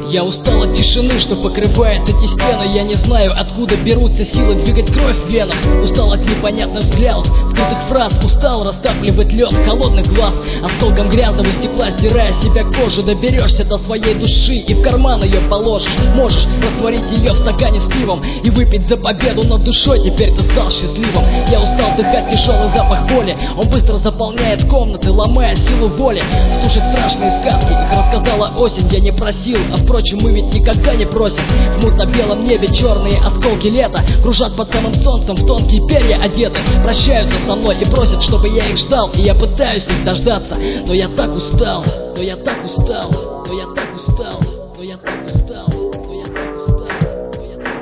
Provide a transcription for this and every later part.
Я устал от тишины, что покрывает эти стены. Я не знаю, откуда берутся силы двигать кровь в венах. Устал от непонятных взглядов, скрытых фраз. Устал растапливать лед холодных глаз. Осколком грязного стекла, стирая себя кожу, доберешься до своей души и в карман ее положишь. Можешь растворить ее в стакане с пивом и выпить за победу над душой. Теперь ты стал счастливым. Я устал вдыхать тяжелый запах боли. Он быстро заполняет комнаты, ломая силу воли. Слушать страшные сказки, их рассказала осень. Я не просил, а впрочем мы ведь никогда не просим. В мутно-белом небе черные осколки лета кружат под самым солнцем, в тонкие перья одеты. Прощаются со мной и просят, чтобы я их ждал. И я пытаюсь их дождаться, но я так устал, но я так устал, но я так устал, но я так устал, но я так устал, но я так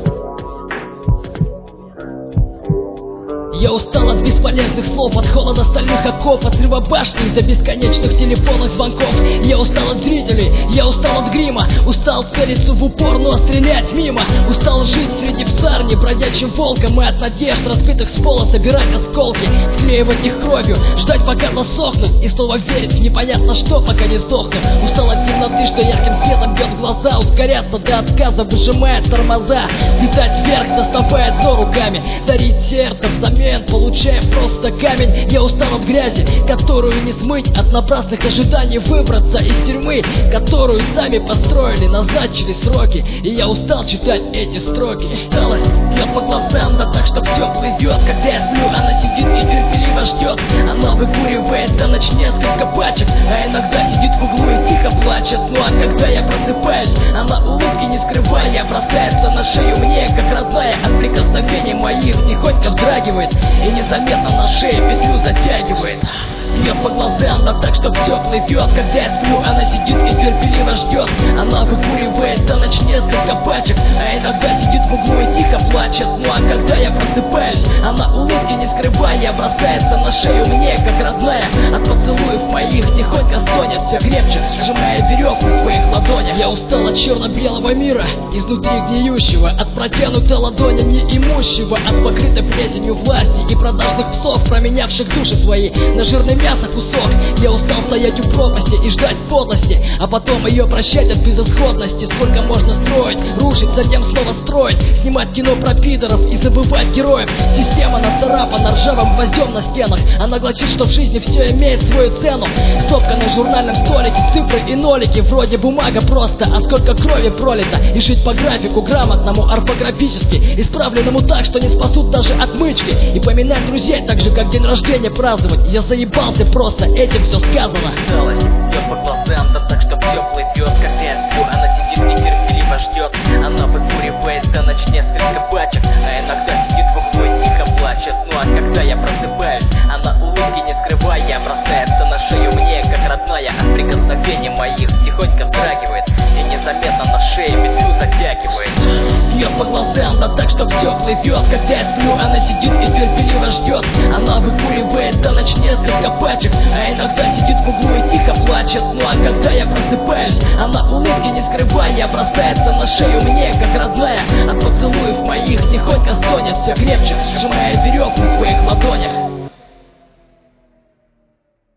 устал. Я устал от бесполезных слов, от холода стальных оков, от взрыва башни из-за бесконечных телефонных звонков. Я устал от зрителей, я устал от грима, устал целиться в упор, но стрелять мимо. Устал жить среди псарни, бродячим волком, и от надежд, разбитых с пола, собирать осколки, склеивать их кровью, ждать пока засохнут, и снова верить в непонятно что, пока не сдохнут. Устал от темноты, что ярким светом бьет в глаза, ускоряться до отказа, выжимает тормоза, летать вверх, доставая дно руками, дарить сердце взамен, получая просто камень. Я устал от грязи, которую не смыть, от напрасных ожиданий выбраться из тюрьмы, которую сами построили, назначили сроки. И я устал читать эти строки. Усталость бьет по глазам, да так, что все плывет. Когда я сплю, она сидит и терпеливо ждет. Она выкуривает за ночь несколько пачек, а иногда сидит в углу и тихо плачет. Ну а когда я просыпаюсь, она улыбки не скрывая бросается на шею мне, как родная. От прикосновений моих тихонько вздрагивает и незаметно на шее петлю затягивает. Бьет по глазам, да так, что все плывет. Когда я сплю, она сидит и терпеливо ждет. Она выкуривает за ночь несколько пачек, а иногда сидит в углу и тихо плачет. Ну а когда я просыпаюсь, она улыбки не скрывая бросается на шею мне, как родная. От поцелуев моих тихонько стонет все крепче, сжимая веревку в своих ладонях. Я устал от черно-белого мира, изнутри гниющего, от протянутой ладони неимущего, от покрытой плесенью власти и продажных псов, променявших души свои на жирный мясо кусок. Я устал стоять у пропасти и ждать подлости, а потом ее прощать от безысходности. Сколько можно строить, рушить, затем снова строить, снимать кино про пидоров и забывать героев. Система нацарапана ржавым гвоздем на стенах. Она гласит, что в жизни все имеет свою цену. Стопка на журнальном столике, цифры и нолики, вроде бумага просто, а сколько крови пролито. И жить по графику грамотному, орфографически исправленному так, что не спасут даже отмычки. И поминать друзей так же, как день рождения праздновать. Я заебался просто, этим все сказано. Усталость бьет по глазам, да так, что все плывет. Когда я сплю, она сидит нетерпеливо ждет. Она выкуривает за ночь несколько пачек, а иногда сидит в углу и тихо плачет. Ну а когда я просыпаюсь, она улыбки не скрывая бросается на шею мне, как родная. От прикосновений моих тихонько вздрагивает и незаметно на шее петлю затягивает. Бьет по глазам, да так, что все плывет. Когда я сплю, она сидит и терпеливо ждет. Она выкуривает за ночь несколько пачек, а иногда сидит в углу и тихо плачет. Ну а когда я просыпаюсь, она улыбки не скрывая бросается на шею мне, как родная. От поцелуев моих тихонько стонет все крепче, сжимая веревку в своих ладонях.